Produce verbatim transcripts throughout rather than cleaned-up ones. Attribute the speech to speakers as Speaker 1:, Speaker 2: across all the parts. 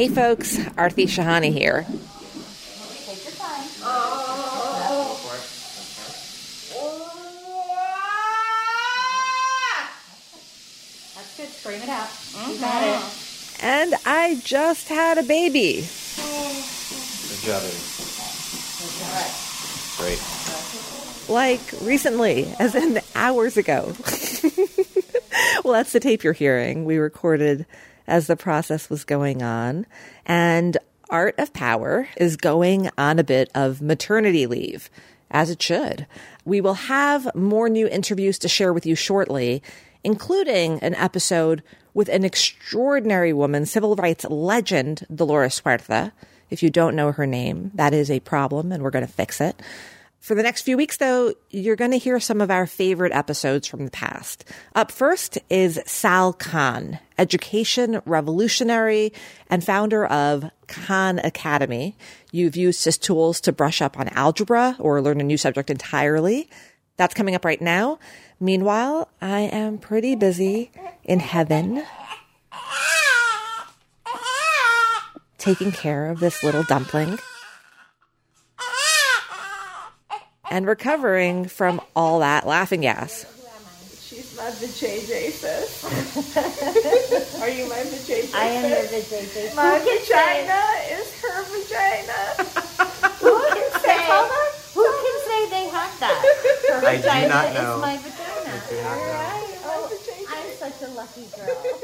Speaker 1: Hey folks, Aarti Shahani here.
Speaker 2: Take your time. Oh. That's good. Scream it out. Mm-hmm. You got it.
Speaker 1: And I just had a baby.
Speaker 3: Good job, baby. Great.
Speaker 1: Like recently, as in hours ago. Well, that's the tape you're hearing. We recorded as the process was going on. And Art of Power is going on a bit of maternity leave, as it should. We will have more new interviews to share with you shortly, including an episode with an extraordinary woman, civil rights legend, Dolores Huerta. If you don't know her name, that is a problem, and we're going to fix it. For the next few weeks, though, you're going to hear some of our favorite episodes from the past. Up first is Sal Khan, education revolutionary and founder of Khan Academy. You've used his tools to brush up on algebra or learn a new subject entirely. That's coming up right now. Meanwhile, I am pretty busy in heaven, taking care of this little dumpling and recovering from all that laughing gas.
Speaker 4: She's my vajayjay, sis. Are you my vajayjay?
Speaker 2: I am your vajayjay.
Speaker 4: My vagina is her vagina.
Speaker 2: Who can say? Who can say they have that? Her
Speaker 3: I do
Speaker 2: vagina
Speaker 3: not know.
Speaker 2: is my vagina.
Speaker 3: I do not
Speaker 2: All
Speaker 3: know.
Speaker 2: right. Oh, I'm such a lucky girl.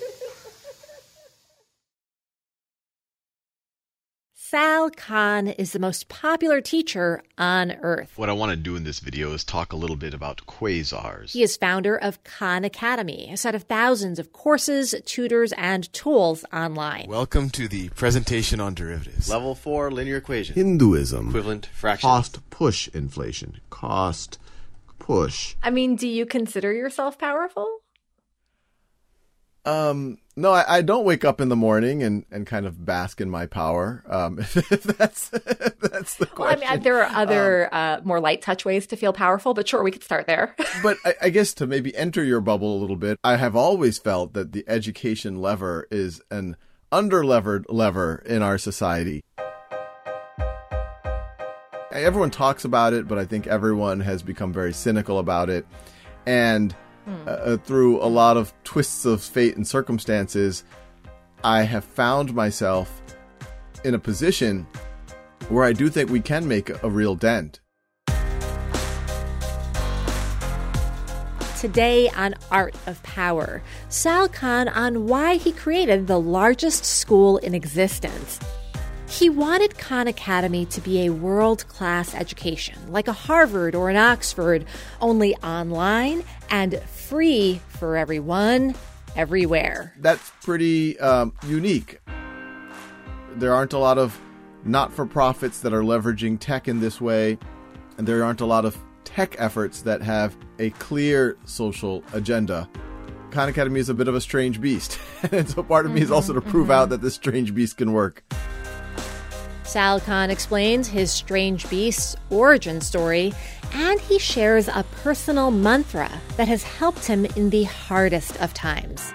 Speaker 1: Sal Khan is the most popular teacher on Earth.
Speaker 5: What I want to do in this video is talk a little bit about quasars.
Speaker 1: He is founder of Khan Academy, a set of thousands of courses, tutors, and tools online.
Speaker 6: Welcome to the presentation on derivatives.
Speaker 3: Level four linear equation.
Speaker 7: Hinduism.
Speaker 3: Equivalent fraction.
Speaker 7: Cost push inflation. Cost push.
Speaker 8: I mean, do you consider yourself powerful?
Speaker 9: Um, no, I, I don't wake up in the morning and, and kind of bask in my power. Um, that's that's the question.
Speaker 8: Well, I mean, there are other um, uh, more light touch ways to feel powerful, but sure, we could start there.
Speaker 9: But I, I guess to maybe enter your bubble a little bit, I have always felt that the education lever is an under-levered lever in our society. Everyone talks about it, but I think everyone has become very cynical about it. And Uh, through a lot of twists of fate and circumstances, I have found myself in a position where I do think we can make a real dent.
Speaker 1: Today on Art of Power, Sal Khan on why he created the largest school in existence. He wanted Khan Academy to be a world-class education, like a Harvard or an Oxford, only online and free for everyone, everywhere.
Speaker 9: That's pretty um, unique. There aren't a lot of not-for-profits that are leveraging tech in this way, and there aren't a lot of tech efforts that have a clear social agenda. Khan Academy is a bit of a strange beast, and so part of me is also to prove out that this strange beast can work.
Speaker 1: Sal Khan explains his strange beast's origin story, and he shares a personal mantra that has helped him in the hardest of times.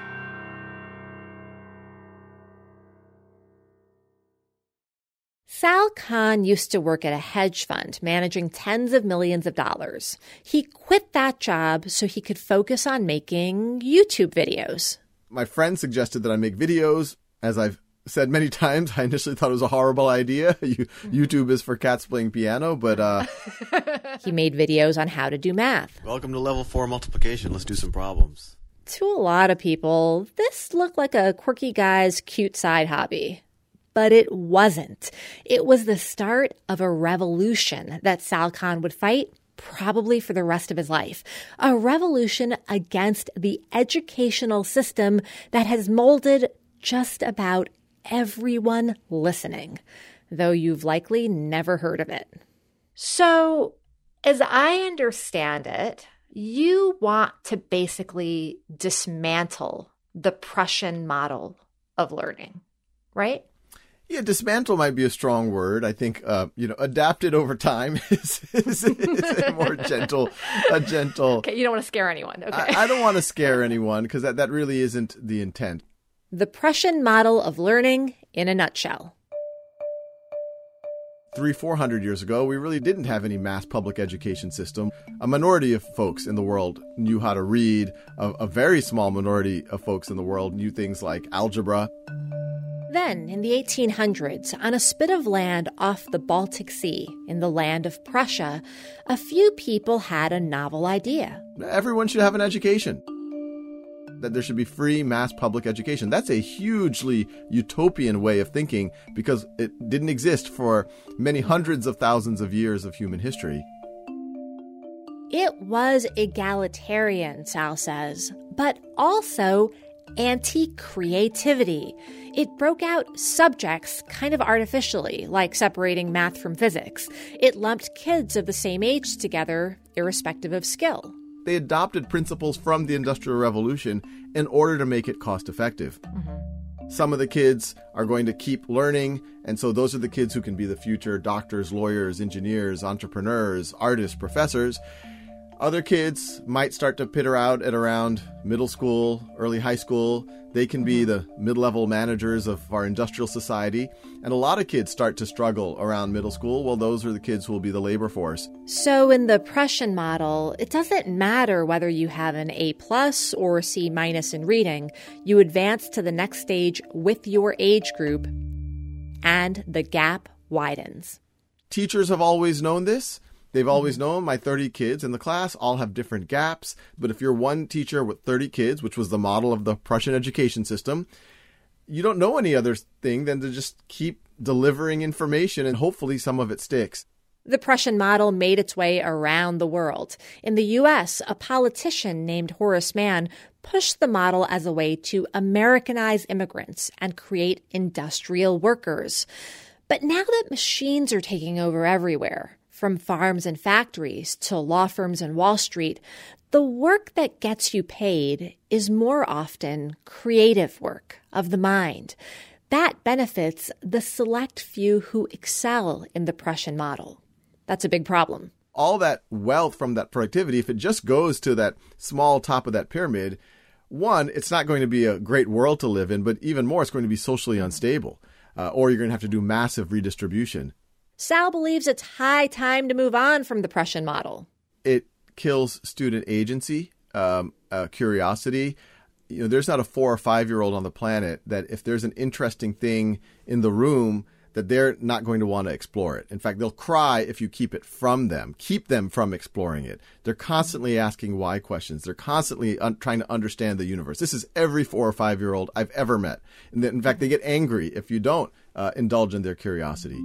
Speaker 1: Sal Khan used to work at a hedge fund managing tens of millions of dollars. He quit that job so he could focus on making YouTube videos.
Speaker 9: My friend suggested that I make videos. As I've said many times, I initially thought it was a horrible idea. You, YouTube is for cats playing piano, but... uh
Speaker 1: He made videos on how to do math.
Speaker 3: Welcome to level four multiplication. Let's do some problems.
Speaker 1: To a lot of people, this looked like a quirky guy's cute side hobby. But it wasn't. It was the start of a revolution that Sal Khan would fight probably for the rest of his life. A revolution against the educational system that has molded just about everyone listening, though you've likely never heard of it. So, as I understand it, you want to basically dismantle the Prussian model of learning, right?
Speaker 9: Yeah, dismantle might be a strong word. I think, uh, you know, adapted over time is, is, is a more gentle, a gentle.
Speaker 8: Okay, you don't want to scare anyone. Okay.
Speaker 9: I, I don't want to scare anyone because that, that really isn't the intent.
Speaker 1: The Prussian model of learning
Speaker 8: in a nutshell.
Speaker 9: Three, four hundred years ago, we really didn't have any mass public education system. A minority of folks in the world knew how to read. A, a very small minority of folks in the world knew things like algebra.
Speaker 8: Then, in the eighteen hundreds, on a spit of land off the Baltic Sea, in the land of Prussia, a few people had a novel idea.
Speaker 9: Everyone should have an education. That there should be free mass public education. That's a hugely utopian way of thinking because it didn't exist for many hundreds of thousands of years of human history.
Speaker 8: It was egalitarian, Sal says, but also anti-creativity. It broke out subjects kind of artificially, like separating math from physics. It lumped kids of the same age together, irrespective of skill.
Speaker 9: They adopted principles from the Industrial Revolution in order to make it cost-effective. Mm-hmm. Some of the kids are going to keep learning, and so those are the kids who can be the future doctors, lawyers, engineers, entrepreneurs, artists, professors. Other kids might start to peter out at around middle school, early high school. They can be the mid-level managers of our industrial society. And a lot of kids start to struggle around middle school. Well, those are the kids who will be the labor force.
Speaker 8: So in the Prussian model, it doesn't matter whether you have an A plus or a C minus in reading. You advance to the next stage with your age group, and the gap widens.
Speaker 9: Teachers have always known this. They've always known my thirty kids in the class all have different gaps. But if you're one teacher with thirty kids, which was the model of the Prussian education system, you don't know any other thing than to just keep delivering information and hopefully some of it sticks.
Speaker 8: The Prussian model made its way around the world. In the U S, a politician named Horace Mann pushed the model as a way to Americanize immigrants and create industrial workers. But now that machines are taking over everywhere, from farms and factories to law firms and Wall Street, the work that gets you paid is more often creative work of the mind. That benefits the select few who excel in the Prussian model. That's a big problem.
Speaker 9: All that wealth from that productivity, if it just goes to that small top of that pyramid, one, it's not going to be a great world to live in, but even more, it's going to be socially unstable, uh, or you're going to have to do massive redistribution.
Speaker 8: Sal believes it's high time to move on from the Prussian model.
Speaker 9: It kills student agency, um, uh, curiosity. You know, there's not a four or five-year-old on the planet that if there's an interesting thing in the room, that they're not going to want to explore it. In fact, they'll cry if you keep it from them. Keep them from exploring it. They're constantly asking why questions. They're constantly un- trying to understand the universe. This is every four or five-year-old I've ever met. And in fact, they get angry if you don't uh, indulge in their curiosity.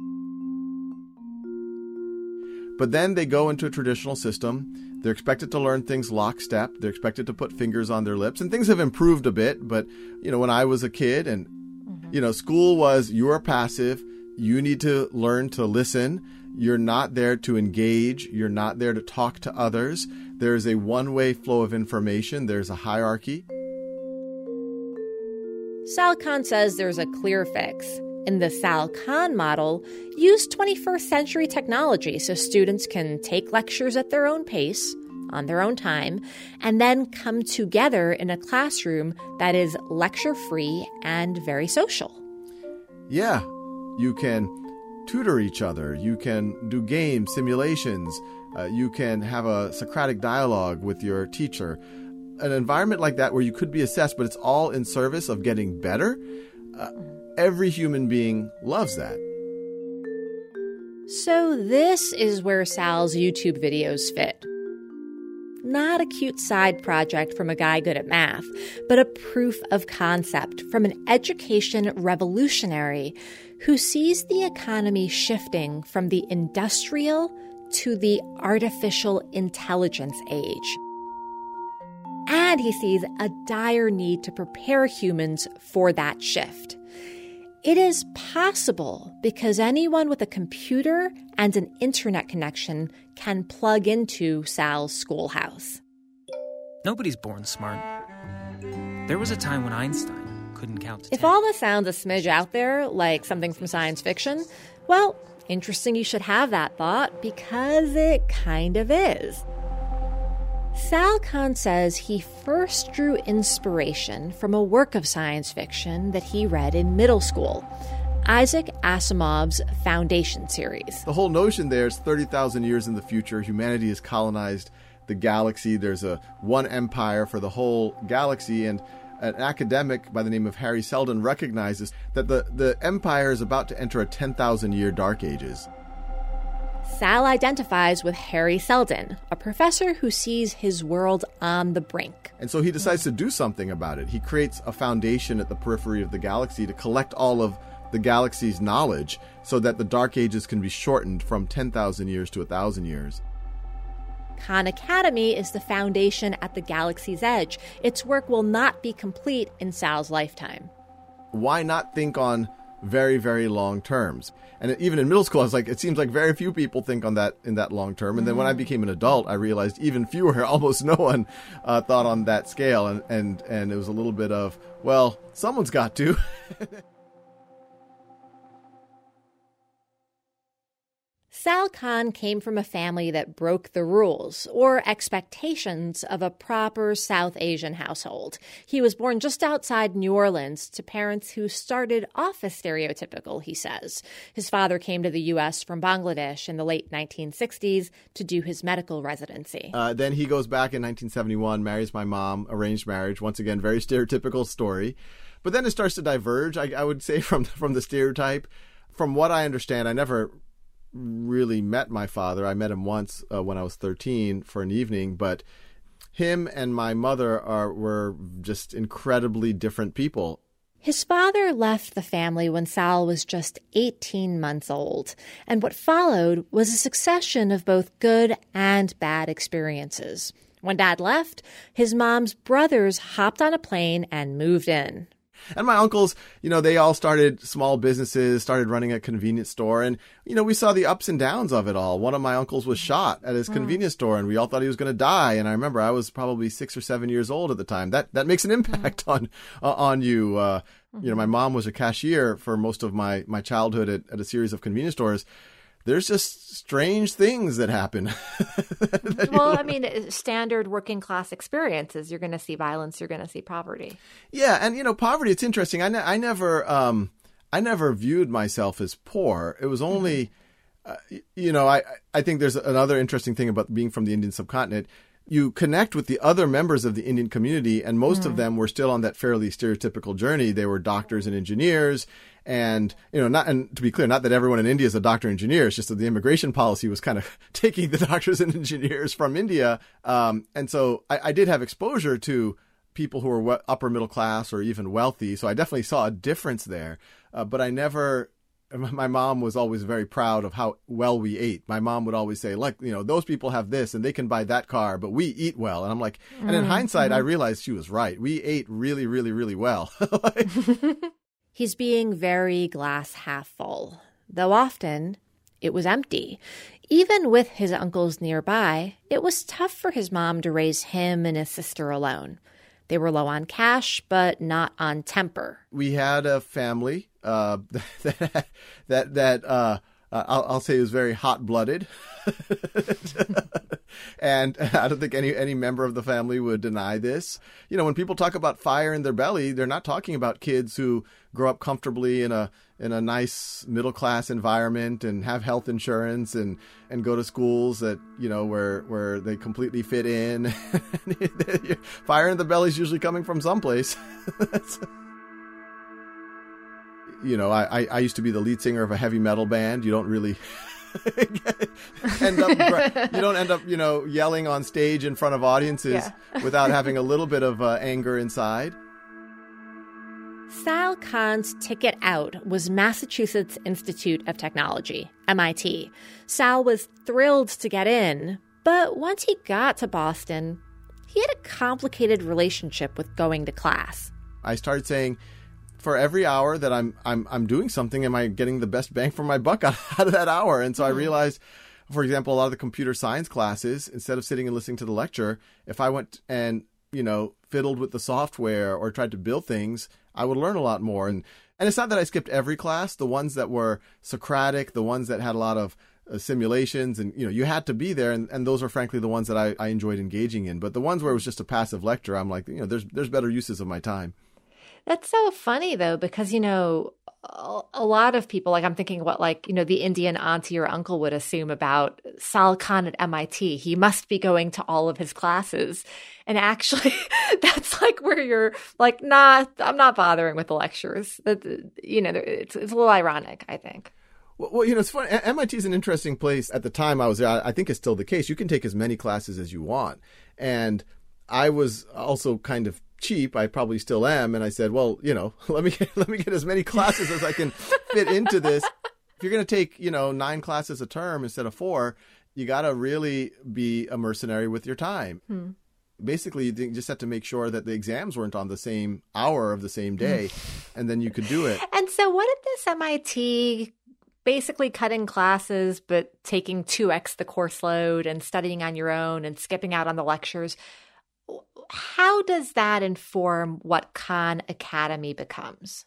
Speaker 9: But then they go into a traditional system. They're expected to learn things lockstep. They're expected to put fingers on their lips. And things have improved a bit. But, you know, when I was a kid and, you know, school was you are passive. You need to learn to listen. You're not there to engage. You're not there to talk to others. There's a one-way flow of information. There's a hierarchy.
Speaker 8: Sal Khan says there's a clear fix. In the Sal Khan model, use twenty-first century technology so students can take lectures at their own pace, on their own time, and then come together in a classroom that is lecture-free and very social.
Speaker 9: Yeah, you can tutor each other. You can do games, simulations. Uh, you can have a Socratic dialogue with your teacher. An environment like that where you could be assessed, but it's all in service of getting better. Uh, Every human being loves that.
Speaker 8: So this is where Sal's YouTube videos fit. Not a cute side project from a guy good at math, but a proof of concept from an education revolutionary who sees the economy shifting from the industrial to the artificial intelligence age. And he sees a dire need to prepare humans for that shift. It is possible because anyone with a computer and an internet connection can plug into Sal's schoolhouse.
Speaker 10: Nobody's born smart. There was a time when Einstein couldn't count to ten.
Speaker 8: If all this sounds a smidge out there, like something from science fiction, well, interesting you should have that thought because it kind of is. Sal Khan says he first drew inspiration from a work of science fiction that he read in middle school, Isaac Asimov's Foundation series.
Speaker 9: The whole notion there is thirty thousand years in the future, humanity has colonized the galaxy. There's a one empire for the whole galaxy, and an academic by the name of Harry Seldon recognizes that the, the empire is about to enter a ten thousand year dark ages.
Speaker 8: Sal identifies with Harry Seldon, a professor who sees his world on the brink.
Speaker 9: And so he decides to do something about it. He creates a foundation at the periphery of the galaxy to collect all of the galaxy's knowledge so that the dark ages can be shortened from ten thousand years to one thousand years.
Speaker 8: Khan Academy is the foundation at the galaxy's edge. Its work will not be complete in Sal's lifetime.
Speaker 9: Why not think on very, very long terms? And even in middle school, I was like, it seems like very few people think on that in that long term. And then when I became an adult, I realized even fewer, almost no one uh, thought on that scale. And, and, and it was a little bit of, well, someone's got to.
Speaker 8: Sal Khan came from a family that broke the rules or expectations of a proper South Asian household. He was born just outside New Orleans to parents who started off as stereotypical, he says. His father came to the U S from Bangladesh in the late nineteen sixties to do his medical residency.
Speaker 9: Uh, then he goes back in nineteen seventy-one, marries my mom, arranged marriage. Once again, very stereotypical story. But then it starts to diverge, I, I would say, from, from the stereotype. From what I understand, I never really met my father. I met him once uh, when I was thirteen for an evening, but him and my mother are were just incredibly different people.
Speaker 8: His father left the family when Sal was just eighteen months old, and what followed was a succession of both good and bad experiences. When Dad left, his mom's brothers hopped on a plane and moved in.
Speaker 9: And my uncles, you know, they all started small businesses, started running a convenience store. And, you know, we saw the ups and downs of it all. One of my uncles was shot at his mm. convenience store, and we all thought he was going to die. And I remember I was probably six or seven years old at the time. That that makes an impact mm. on uh, on you. Uh, mm-hmm. You know, my mom was a cashier for most of my, my childhood at, at a series of convenience stores. There's just strange things that happen. that
Speaker 2: well, I mean, standard working class experiences. You're going to see violence. You're going to see poverty.
Speaker 9: Yeah, and you know, poverty. It's interesting. I, ne- I never, um, I never viewed myself as poor. It was only, uh, you know, I I think there's another interesting thing about being from the Indian subcontinent. You connect with the other members of the Indian community, and most mm. of them were still on that fairly stereotypical journey. They were doctors and engineers. And, you know, not, and to be clear, not that everyone in India is a doctor or engineer. It's just that the immigration policy was kind of taking the doctors and engineers from India. Um, and so I, I did have exposure to people who were we- upper middle class or even wealthy. So I definitely saw a difference there. Uh, but I never, my mom was always very proud of how well we ate. My mom would always say, like, you know, those people have this and they can buy that car, but we eat well. And I'm like, mm-hmm. and in hindsight, mm-hmm. I realized she was right. We ate really, really, really well. like,
Speaker 8: He's being very glass half full, though often it was empty. Even with his uncles nearby, it was tough for his mom to raise him and his sister alone. They were low on cash, but not on temper.
Speaker 9: We had a family uh, that, that, that uh, I'll, I'll say was very hot-blooded. And I don't think any, any member of the family would deny this. You know, when people talk about fire in their belly, they're not talking about kids who grow up comfortably in a in a nice middle-class environment and have health insurance and, and go to schools that, you know, where where they completely fit in. Fire in the belly is usually coming from someplace. You know, I, I used to be the lead singer of a heavy metal band. You don't really end up, you don't end up, you know, yelling on stage in front of audiences yeah. without having a little bit of uh, anger inside.
Speaker 8: Sal Khan's ticket out was Massachusetts Institute of Technology, M I T. Sal was thrilled to get in, but once he got to Boston, he had a complicated relationship with going to class.
Speaker 9: I started saying, for every hour that I'm I'm I'm doing something, am I getting the best bang for my buck out, out of that hour? And so mm-hmm. I realized, for example, a lot of the computer science classes, instead of sitting and listening to the lecture, if I went and, you know, fiddled with the software or tried to build things, I would learn a lot more. And and it's not that I skipped every class. The ones that were Socratic, the ones that had a lot of uh, simulations, and you know, you had to be there, and, and those are frankly the ones that I, I enjoyed engaging in. But the ones where it was just a passive lecture, I'm like, you know, there's there's better uses of my time.
Speaker 8: That's so funny, though, because, you know, a lot of people, like I'm thinking what, like, you know, the Indian auntie or uncle would assume about Sal Khan at M I T. He must be going to all of his classes. And actually, that's like where you're like, nah, I'm not bothering with the lectures. That, you know, it's, it's a little ironic, I think.
Speaker 9: Well, well, you know, it's funny. M I T is an interesting place. At the time I was there, I, I think it's still the case. You can take as many classes as you want. And I was also kind of cheap. I probably still am. And I said, well, you know, let me let me get as many classes as I can fit into this. If you're going to take, you know, nine classes a term instead of four, you got to really be a mercenary with your time. Hmm. Basically, you just have to make sure that the exams weren't on the same hour of the same day, and then you could do it.
Speaker 8: And so what did this M I T basically cutting classes but taking two x the course load and studying on your own and skipping out on the lectures, how does that inform what Khan Academy becomes?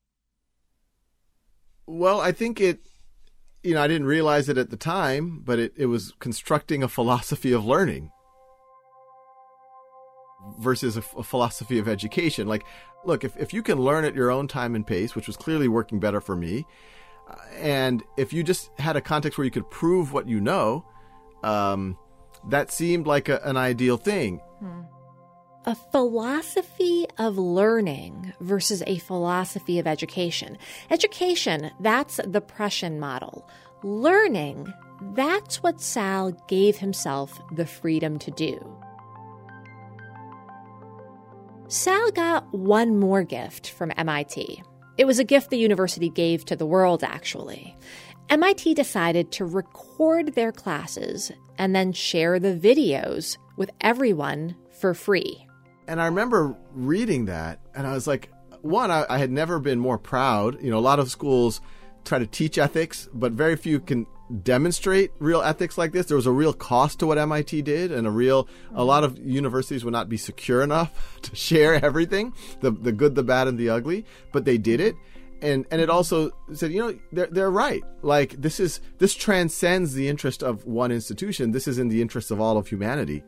Speaker 9: Well, I think it, you know, I didn't realize it at the time, but it, it was constructing a philosophy of learning versus a, a philosophy of education. Like, look, if, if you can learn at your own time and pace, which was clearly working better for me, uh, and if you just had a context where you could prove what you know, um, that seemed like a, an ideal thing.
Speaker 8: Hmm. A philosophy of learning versus a philosophy of education. Education, that's the Prussian model. Learning, that's what Sal gave himself the freedom to do. Sal got one more gift from M I T. It was a gift the university gave to the world, actually. M I T decided to record their classes and then share the videos with everyone for free.
Speaker 9: And I remember reading that, and I was like, one, I, I had never been more proud. You know, a lot of schools try to teach ethics, but very few can demonstrate real ethics like this. There was a real cost to what M I T did, and a real, a lot of universities would not be secure enough to share everything, the the good, the bad, and the ugly, but they did it. And and it also said, you know, they're they're right. Like, this is this transcends the interest of one institution. This is in the interest of all of humanity.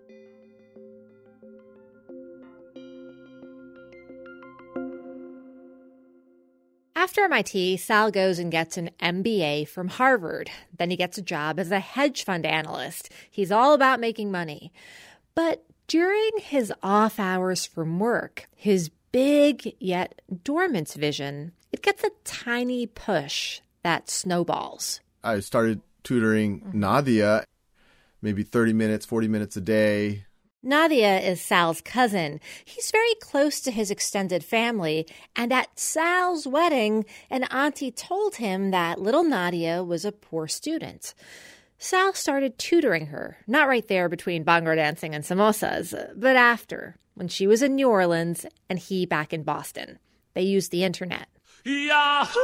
Speaker 8: After M I T, Sal goes and gets an M B A from Harvard. Then he gets a job as a hedge fund analyst. He's all about making money. But during his off hours from work, his big yet dormant vision, it gets a tiny push that snowballs.
Speaker 9: I started tutoring mm-hmm. Nadia, maybe thirty minutes, forty minutes a day.
Speaker 8: Nadia is Sal's cousin. He's very close to his extended family, and at Sal's wedding, an auntie told him that little Nadia was a poor student. Sal started tutoring her, not right there between bhangra dancing and samosas, but after, when she was in New Orleans and he back in Boston. They used the internet. Yahoo!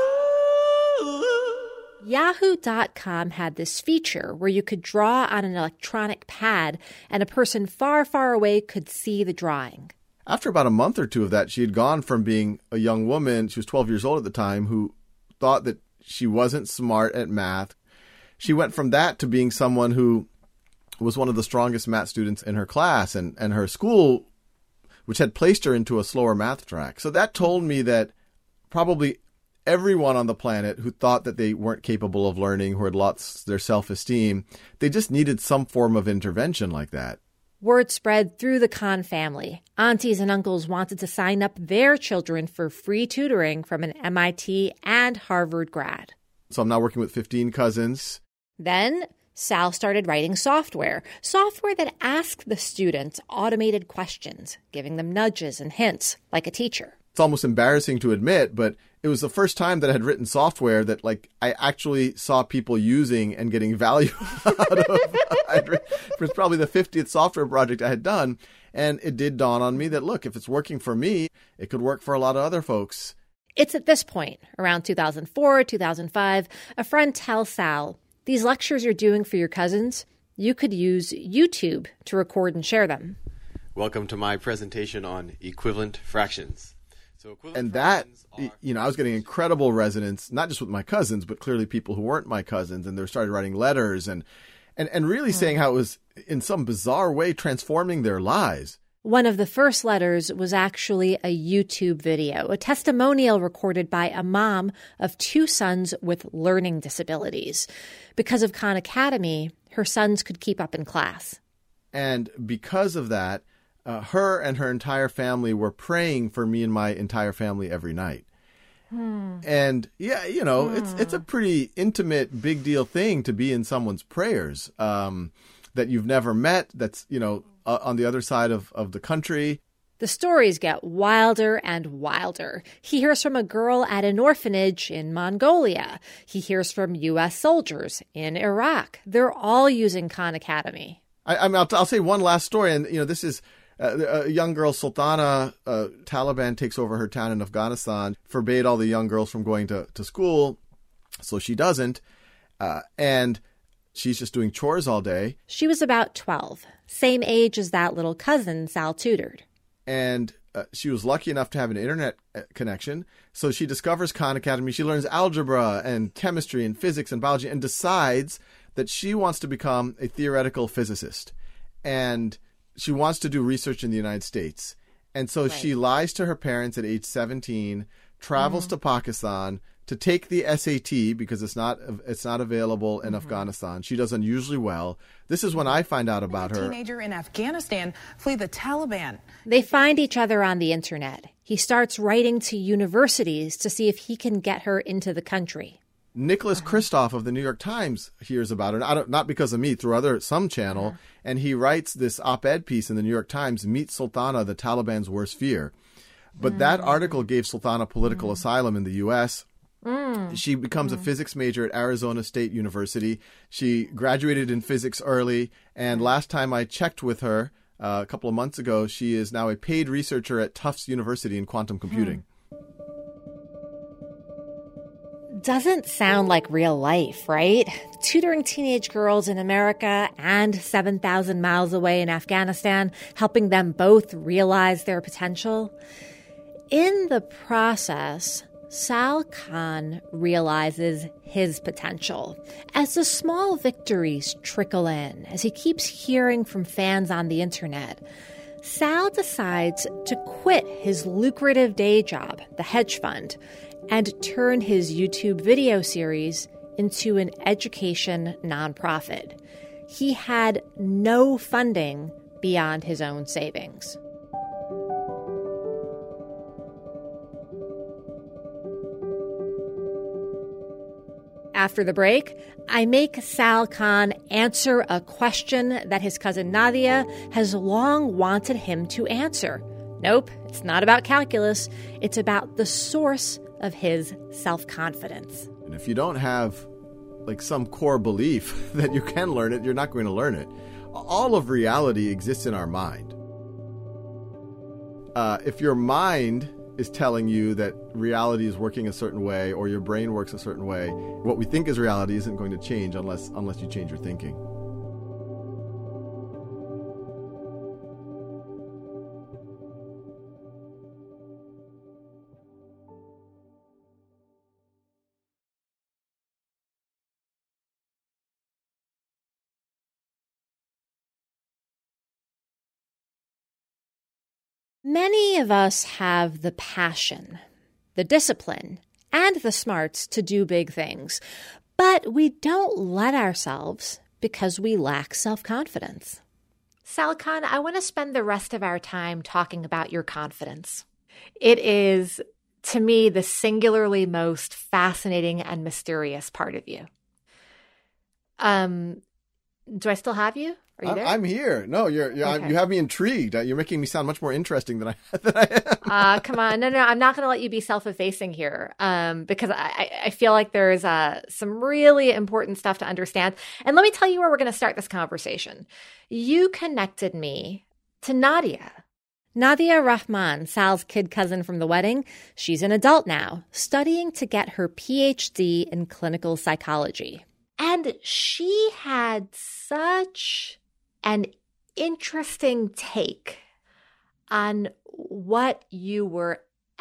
Speaker 8: Yahoo dot com had this feature where you could draw on an electronic pad and a person far, far away could see the drawing.
Speaker 9: After about a month or two of that, she had gone from being a young woman, she was twelve years old at the time, who thought that she wasn't smart at math. She went from that to being someone who was one of the strongest math students in her class, and, and her school, which had placed her into a slower math track. So that told me that probably everyone on the planet who thought that they weren't capable of learning, who had lost their self-esteem, they just needed some form of intervention like that.
Speaker 8: Word spread through the Khan family. Aunties and uncles wanted to sign up their children for free tutoring from an M I T and Harvard grad.
Speaker 9: So I'm now working with fifteen cousins.
Speaker 8: Then Sal started writing software, software that asked the students automated questions, giving them nudges and hints like a teacher.
Speaker 9: It's almost embarrassing to admit, but it was the first time that I had written software that, like, I actually saw people using and getting value out of. It was probably the fiftieth software project I had done, and it did dawn on me that, look, if it's working for me, it could work for a lot of other folks.
Speaker 8: It's at this point, around two thousand four, two thousand five, a friend tells Sal, these lectures you're doing for your cousins, you could use YouTube to record and share them.
Speaker 3: Welcome to my presentation on equivalent fractions. So equivalent
Speaker 9: and that,
Speaker 3: fractions are-
Speaker 9: you know, I was getting incredible resonance, not just with my cousins, but clearly people who weren't my cousins, and they started writing letters and, and, and really mm. saying how it was in some bizarre way transforming their lives.
Speaker 8: One of the first letters was actually a YouTube video, a testimonial recorded by a mom of two sons with learning disabilities. Because of Khan Academy, her sons could keep up in class.
Speaker 9: And because of that, uh, her and her entire family were praying for me and my entire family every night. Hmm. And yeah, you know, hmm. it's it's a pretty intimate, big deal thing to be in someone's prayers um, that you've never met, that's, you know, uh, on the other side of, of the country.
Speaker 8: The stories get wilder and wilder. He hears from a girl at an orphanage in Mongolia. He hears from U S soldiers in Iraq. They're all using Khan Academy.
Speaker 9: I, I mean, I'll, I'll say one last story, and you know, this is uh, a young girl, Sultana. Uh, Taliban takes over her town in Afghanistan, forbade all the young girls from going to, to school, so she doesn't, uh, and she's just doing chores all day.
Speaker 8: She was about twelve, same age as that little cousin Sal tutored.
Speaker 9: And uh, she was lucky enough to have an internet connection, so she discovers Khan Academy. She learns algebra and chemistry and physics and biology, and decides that she wants to become a theoretical physicist. And she wants to do research in the United States. And so right. she lies to her parents at age seventeen, travels mm-hmm. to Pakistan to take the S A T because it's not it's not available in mm-hmm. Afghanistan. She does unusually well. This is when I find out about
Speaker 11: a
Speaker 9: her.
Speaker 11: Teenager in Afghanistan flee the Taliban.
Speaker 8: They find each other on the internet. He starts writing to universities to see if he can get her into the country.
Speaker 9: Nicholas Kristof of the New York Times hears about her, not, not because of me, through other some channel, uh-huh. and he writes this op-ed piece in the New York Times, Meet Sultana, the Taliban's Worst Fear. But mm. that article gave Sultana political mm. asylum in the U S Mm. She becomes mm. a physics major at Arizona State University. She graduated in physics early, and last time I checked with her, uh, a couple of months ago, she is now a paid researcher at Tufts University in quantum computing. Mm.
Speaker 8: Doesn't sound like real life, right? Tutoring teenage girls in America and seven thousand miles away in Afghanistan, helping them both realize their potential. In the process, Sal Khan realizes his potential as the small victories trickle in, as he keeps hearing from fans on the internet. Sal decides to quit his lucrative day job, the hedge fund, and turn his YouTube video series into an education nonprofit. He had no funding beyond his own savings. After the break, I make Sal Khan answer a question that his cousin Nadia has long wanted him to answer. Nope, it's not about calculus. It's about the source of his self-confidence.
Speaker 9: And if you don't have like some core belief that you can learn it, you're not going to learn it. All of reality exists in our mind. Uh, if your mind is telling you that reality is working a certain way, or your brain works a certain way, what we think is reality isn't going to change unless unless you change your thinking.
Speaker 8: Many of us have the passion, the discipline, and the smarts to do big things, but we don't let ourselves because we lack self-confidence. Sal Khan, I want to spend the rest of our time talking about your confidence. It is, to me, the singularly most fascinating and mysterious part of you. Um, do I still have you? Are you there?
Speaker 9: I'm here. No, you're, you're okay. You have me intrigued. You're making me sound much more interesting than I than I am.
Speaker 8: uh, come on, no, no, I'm not going to let you be self-effacing here, um, because I, I feel like there's uh, some really important stuff to understand. And let me tell you where we're going to start this conversation. You connected me to Nadia. Nadia Rahman, Sal's kid cousin from the wedding. She's an adult now, studying to get her P H D in clinical psychology. And she had such an interesting take on what you were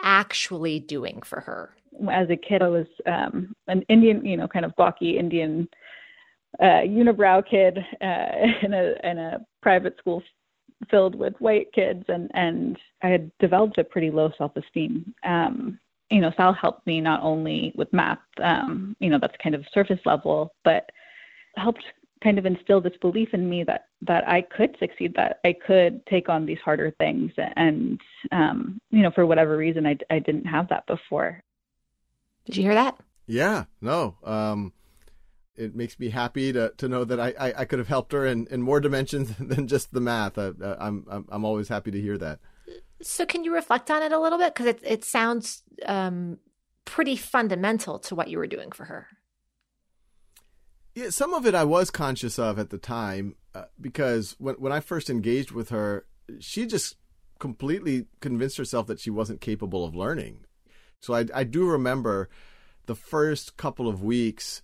Speaker 8: actually doing for her?
Speaker 12: As a kid, I was um, an Indian, you know, kind of gawky Indian uh, unibrow kid uh, in a in a private school filled with white kids, and, and I had developed a pretty low self-esteem. Um, you know, Sal helped me not only with math, um, you know, that's kind of surface level, but helped kind of instill this belief in me that, that I could succeed, that I could take on these harder things. And, um, you know, for whatever reason, I, I didn't have that before.
Speaker 8: Did you hear that?
Speaker 9: Yeah, no. Um, it makes me happy to, to know that I, I, I could have helped her in, in more dimensions than just the math. I, I'm, I'm I'm always happy to hear that.
Speaker 8: So can you reflect on it a little bit? Because it, it sounds um, pretty fundamental to what you were doing for her.
Speaker 9: Yeah, some of it I was conscious of at the time uh, because when when I first engaged with her, she just completely convinced herself that she wasn't capable of learning. So I, I do remember the first couple of weeks,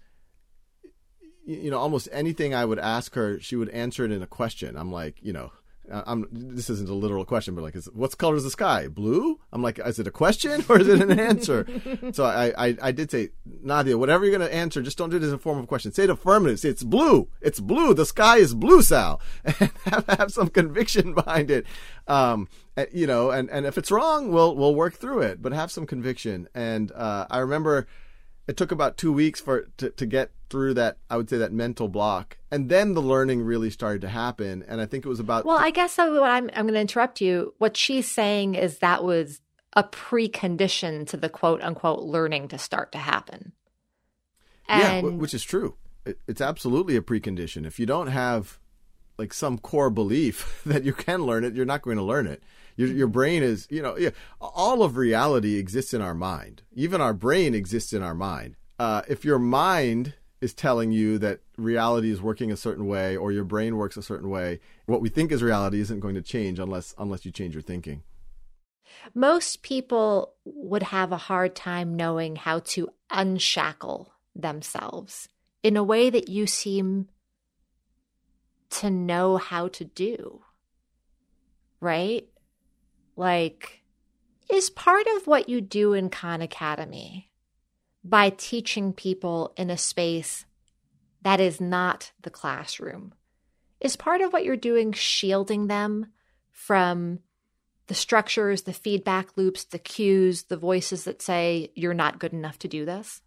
Speaker 9: you know, almost anything I would ask her, she would answer it in a question. I'm like, you know, I'm, this isn't a literal question, but like, is, what color is the sky? Blue? I'm like, is it a question or is it an answer? So I, I, I did say, Nadia, whatever you're going to answer, just don't do it as a form of a question. Say it affirmative. Say it's blue. It's blue. The sky is blue, Sal. And have, have some conviction behind it. Um, you know, and, and if it's wrong, we'll, we'll work through it, but have some conviction. And, uh, I remember it took about two weeks for, to, to get through that, I would say that mental block. And then the learning really started to happen. And I think it was about...
Speaker 8: Well, I guess what I'm, I'm going to interrupt you. What she's saying is that was a precondition to the quote unquote learning to start to happen. And...
Speaker 9: Yeah, which is true. It, it's absolutely a precondition. If you don't have like some core belief that you can learn it, you're not going to learn it. Your, your brain is, you know, yeah, all of reality exists in our mind. Even our brain exists in our mind. Uh, if your mind is telling you that reality is working a certain way or your brain works a certain way, what we think is reality isn't going to change unless unless you change your thinking.
Speaker 8: Most people would have a hard time knowing how to unshackle themselves in a way that you seem to know how to do, right? Like, is part of what you do in Khan Academy by teaching people in a space that is not the classroom, is part of what you're doing shielding them from the structures, the feedback loops, the cues, the voices that say you're not good enough to do this?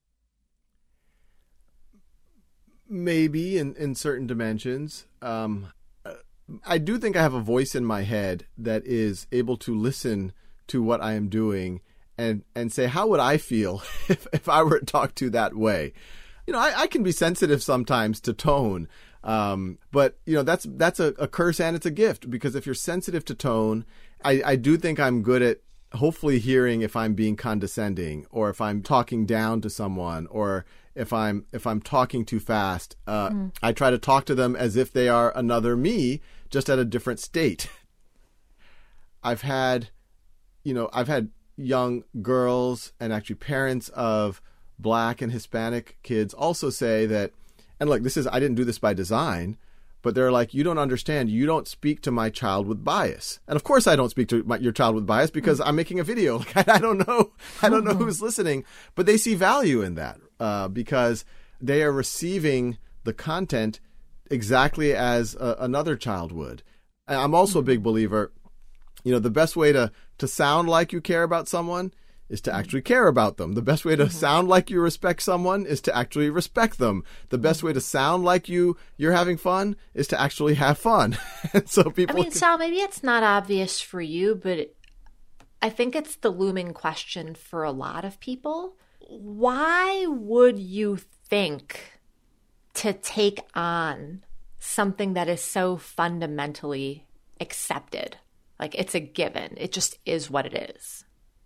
Speaker 9: Maybe in, in certain dimensions. Um, I do think I have a voice in my head that is able to listen to what I am doing and, and say, how would I feel if, if I were talked to that way? You know, I, I can be sensitive sometimes to tone, um, but, you know, that's that's a, a curse and it's a gift, because if you're sensitive to tone, I, I do think I'm good at hopefully hearing if I'm being condescending or if I'm talking down to someone or if I'm if I'm talking too fast. Uh, mm. I try to talk to them as if they are another me, just at a different state. I've had, you know, I've had young girls and actually parents of Black and Hispanic kids also say that, and look, this is, I didn't do this by design, but they're like, you don't understand. You don't speak to my child with bias. And of course I don't speak to my, your child with bias because mm. I'm making a video. Like, I, I don't know. I don't know who's listening, but they see value in that uh, because they are receiving the content exactly as uh, another child would. I'm also a big believer, you know, the best way to, to sound like you care about someone is to actually care about them. The best way to mm-hmm. sound like you respect someone is to actually respect them. The best way to sound like you, you're having fun is to actually have fun. And so people.
Speaker 8: I mean,
Speaker 9: can...
Speaker 8: Sal, maybe it's not obvious for you, but it, I think it's the looming question for a lot of people. Why would you think to take on something that is so fundamentally accepted? Like, it's a given. It just is what it is.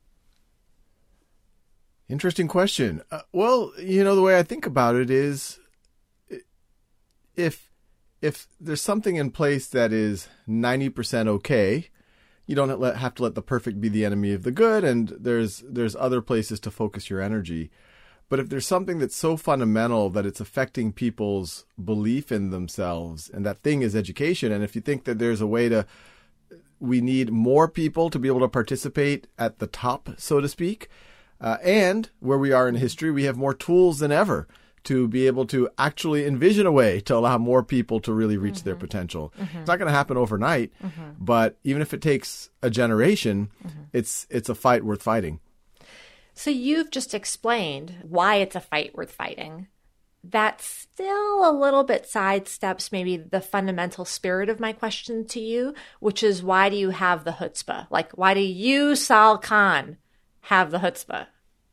Speaker 9: Interesting question. Uh, well, you know, the way I think about it is if if there's something in place that is ninety percent okay, you don't let, have to let the perfect be the enemy of the good, and there's there's other places to focus your energy. But if there's something that's so fundamental that it's affecting people's belief in themselves, and that thing is education, and if you think that there's a way to we need more people to be able to participate at the top, so to speak. Uh, and where we are in history, we have more tools than ever to be able to actually envision a way to allow more people to really reach mm-hmm. their potential. Mm-hmm. It's not going to happen overnight, mm-hmm. but even if it takes a generation, mm-hmm. it's it's a fight worth fighting.
Speaker 8: So you've just explained why it's a fight worth fighting. That still a little bit sidesteps maybe the fundamental spirit of my question to you, which is, why do you have the chutzpah? Like, why do you, Sal Khan, have the chutzpah?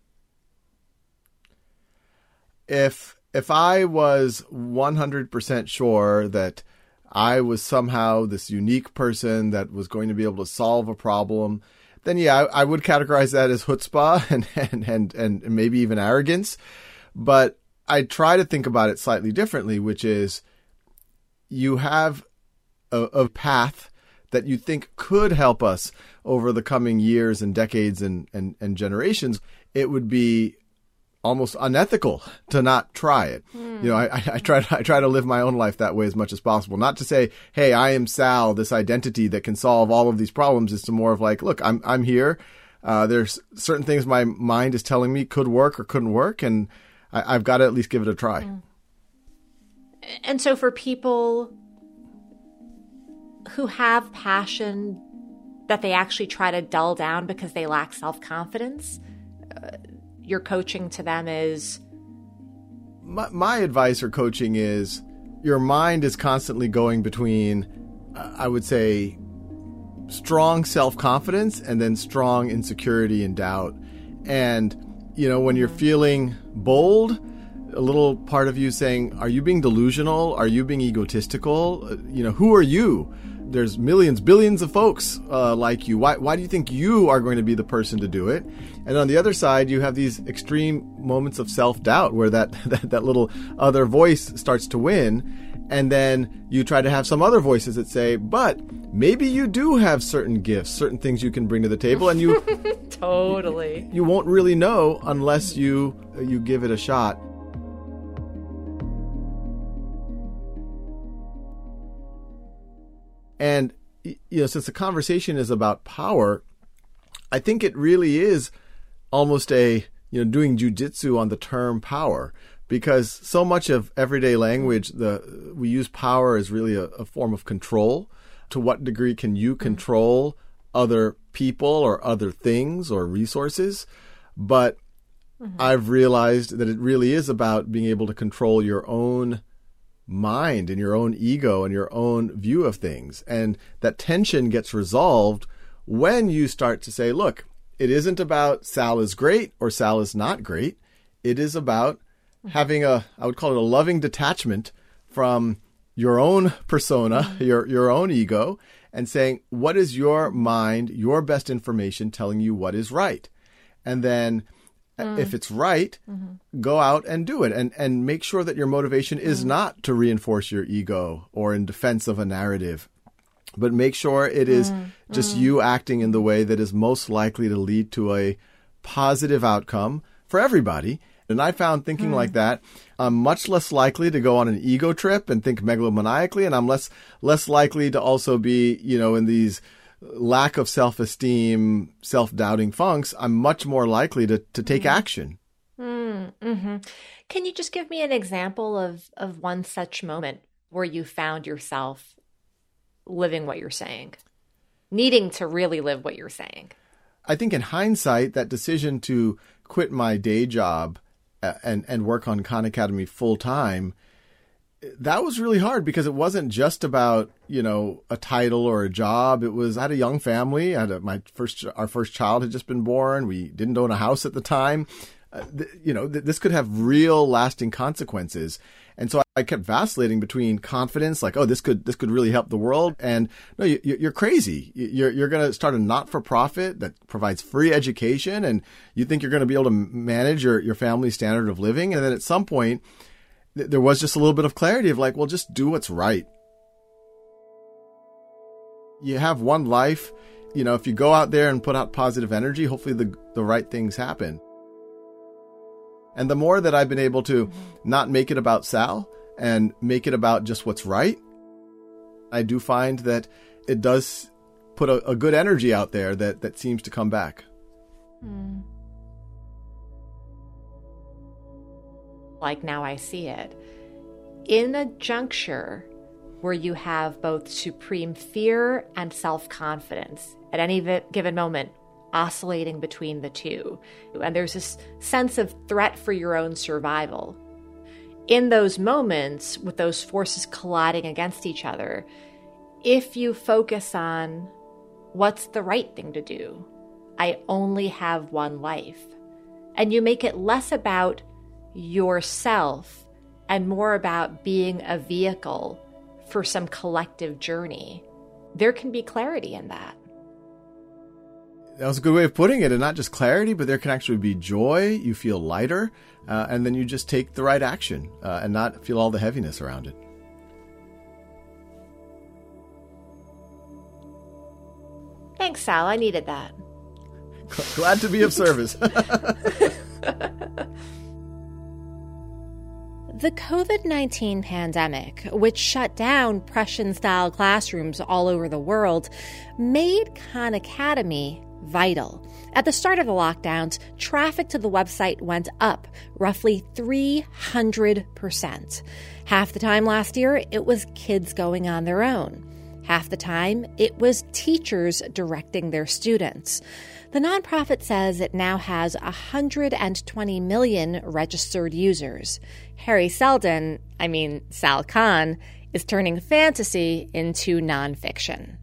Speaker 9: If if I was one hundred percent sure that I was somehow this unique person that was going to be able to solve a problem, then yeah, I, I would categorize that as chutzpah and, and, and, and maybe even arrogance. But I try to think about it slightly differently, which is, you have a, a path that you think could help us over the coming years and decades and, and, and generations. It would be almost unethical to not try it. Mm. You know, I, I try to, I try to live my own life that way as much as possible. Not to say, hey, I am Sal, this identity that can solve all of these problems. It's more of like, look, I'm I'm here. Uh, there's certain things my mind is telling me could work or couldn't work, and I, I've got to at least give it a try. Mm.
Speaker 8: And so for people who have passion that they actually try to dull down because they lack self-confidence, uh, your coaching to them is?
Speaker 9: My, my advice or coaching is, your mind is constantly going between, uh, I would say, strong self-confidence and then strong insecurity and doubt. And, you know, when you're feeling bold, a little part of you saying, are you being delusional? Are you being egotistical? Uh, you know, who are you? There's millions, billions of folks uh, like you. Why, why do you think you are going to be the person to do it? And on the other side, you have these extreme moments of self-doubt where that, that, that little other voice starts to win. And then you try to have some other voices that say, but maybe you do have certain gifts, certain things you can bring to the table. And you
Speaker 8: totally,
Speaker 9: you won't really know unless you you give it a shot. And, you know, since the conversation is about power, I think it really is almost a, you know, doing jujitsu on the term power, because so much of everyday language, the we use power as really a, a form of control. To what degree can you control other people or other things or resources? But mm-hmm. I've realized that it really is about being able to control your own mind and your own ego and your own view of things. And that tension gets resolved when you start to say, look, it isn't about Sal is great or Sal is not great. It is about having a, I would call it a loving detachment from your own persona, mm-hmm. your, your own ego, and saying, what is your mind, your best information telling you what is right? And then Mm. if it's right, mm-hmm. go out and do it, and, and make sure that your motivation mm. is not to reinforce your ego or in defense of a narrative, but make sure it is mm. just mm. you acting in the way that is most likely to lead to a positive outcome for everybody. And I found thinking mm. like that, I'm much less likely to go on an ego trip and think megalomaniacally, and I'm less less likely to also be, you know, in these lack of self-esteem, self-doubting funks. I'm much more likely to, to take action.
Speaker 8: Mm-hmm. Can you just give me an example of, of one such moment where you found yourself living what you're saying, needing to really live what you're saying?
Speaker 9: I think in hindsight, that decision to quit my day job and, and work on Khan Academy full time, that was really hard, because it wasn't just about, you know, a title or a job. It was, I had a young family. I had a, my first, our first child had just been born. We didn't own a house at the time. Uh, th- you know, th- this could have real lasting consequences. And so I kept vacillating between confidence, like, oh, this could, this could really help the world. And no, you, you're crazy. You're, you're going to start a not-for-profit that provides free education, and you think you're going to be able to manage your, your family's standard of living. And then at some point, there was just a little bit of clarity of like, well, just do what's right. You have one life. You know, if you go out there and put out positive energy, hopefully the the right things happen. And the more that I've been able to not make it about Sal and make it about just what's right, I do find that it does put a, a good energy out there that, that seems to come back.
Speaker 8: Hmm. Like now I see it. In a juncture where you have both supreme fear and self-confidence at any given moment, oscillating between the two, and there's this sense of threat for your own survival. In those moments, with those forces colliding against each other, if you focus on what's the right thing to do, I only have one life, and you make it less about yourself and more about being a vehicle for some collective journey, there can be clarity in that.
Speaker 9: That was a good way of putting it, and not just clarity, but there can actually be joy. You feel lighter, uh, and then you just take the right action uh, and not feel all the heaviness around it.
Speaker 8: Thanks, Sal. I needed that.
Speaker 9: Glad to be of service.
Speaker 8: The covid nineteen pandemic, which shut down Prussian-style classrooms all over the world, made Khan Academy vital. At the start of the lockdowns, traffic to the website went up roughly three hundred percent. Half the time last year, it was kids going on their own. Half the time, it was teachers directing their students. The nonprofit says it now has one hundred twenty million registered users. Harry Seldon, I mean Sal Khan, is turning fantasy into nonfiction.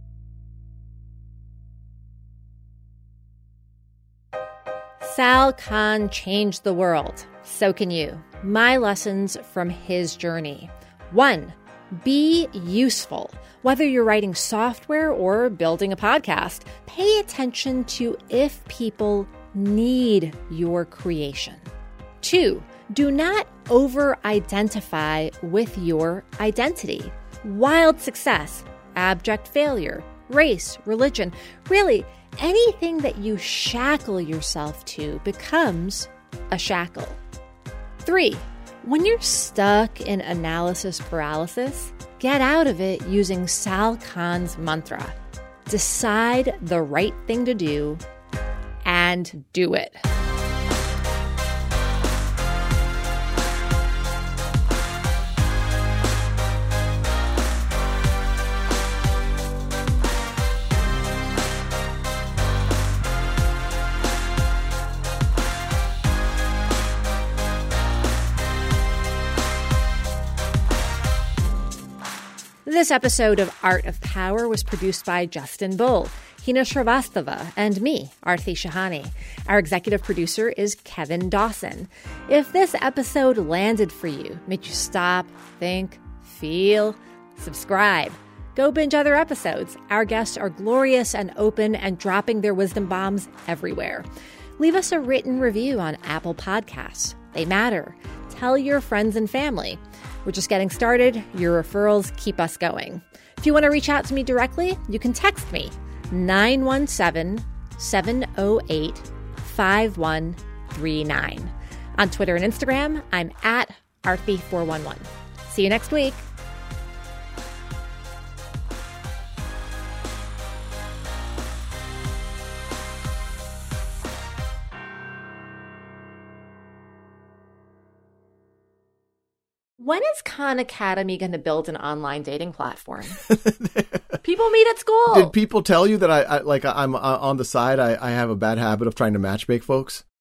Speaker 8: Sal Khan changed the world. So can you. My lessons from his journey. One, be useful. Whether you're writing software or building a podcast, pay attention to if people need your creation. Two, do not over-identify with your identity. Wild success, abject failure, race, religion, really anything that you shackle yourself to becomes a shackle. Three, when you're stuck in analysis paralysis, get out of it using Sal Khan's mantra. Decide the right thing to do and do it. This episode of Art of Power was produced by Justin Bull, Hina Shrivastava, and me, Arthi Shahani. Our executive producer is Kevin Dawson. If this episode landed for you, made you stop, think, feel, subscribe, go binge other episodes. Our guests are glorious and open and dropping their wisdom bombs everywhere. Leave us a written review on Apple Podcasts. They matter. Tell your friends and family. We're just getting started. Your referrals keep us going. If you want to reach out to me directly, you can text me, nine one seven, seven zero eight, five one three nine. On Twitter and Instagram, I'm at Arthi four one one. See you next week. When is Khan Academy going to build an online dating platform? People meet at school.
Speaker 9: Did people tell you that I, I like I'm uh, on the side? I, I have a bad habit of trying to matchmake folks.